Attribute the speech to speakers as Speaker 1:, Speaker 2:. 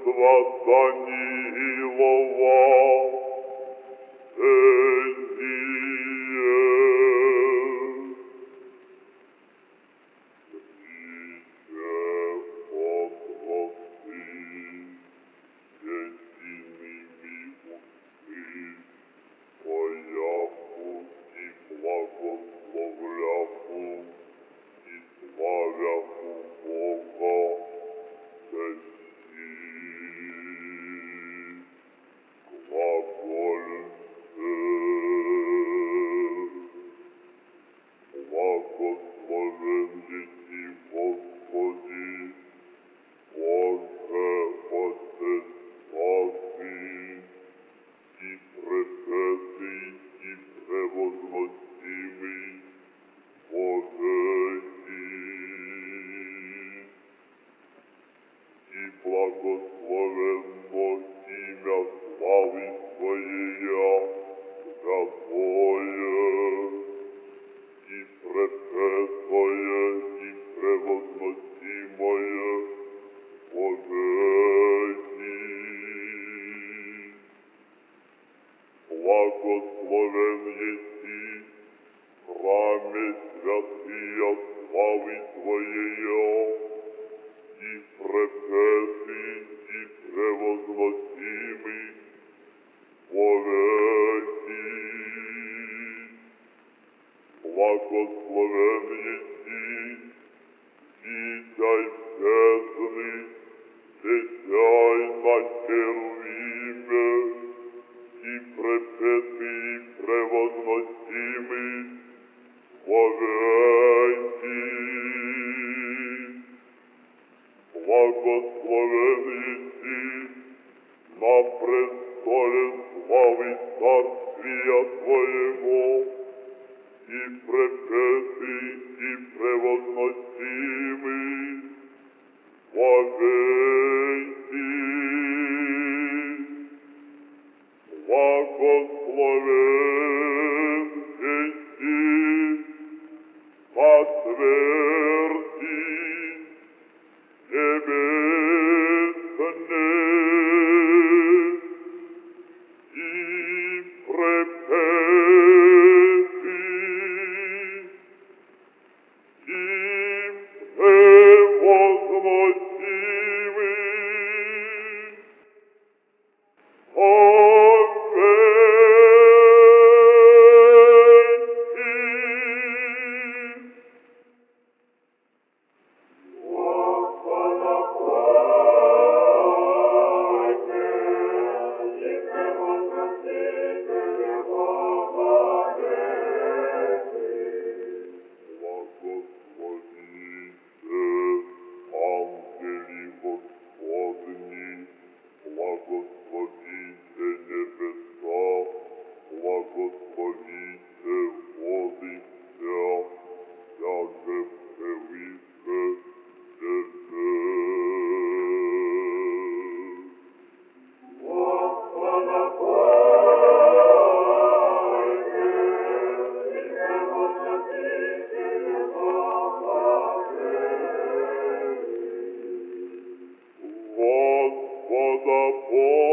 Speaker 1: царства Данилова, благословен єси, Господи, Боже, Отець славний, і пресвятий, і превозносимий повеки. І благословенно ім'я слави Твоєя, святое, и пресвятое, и превозносимое повеки. Благословен еси, храме святыя славы Твоея, и пресвятый, и превозносимый повеки. Благословен еси, сидяй бездны, сидяй на херувиме, и пресвятый, и превозносимый вовеки. Благословен еси, на престоле славы царствия Твоего, и пресвятый, и превозносимый вовеки. Благословен еси, потверди небесные, и препятый, и превозносимый благословите небеса, благословите воды вся, яже вселися тебе. Господа пойте, и превозносите Его вовеки. Господа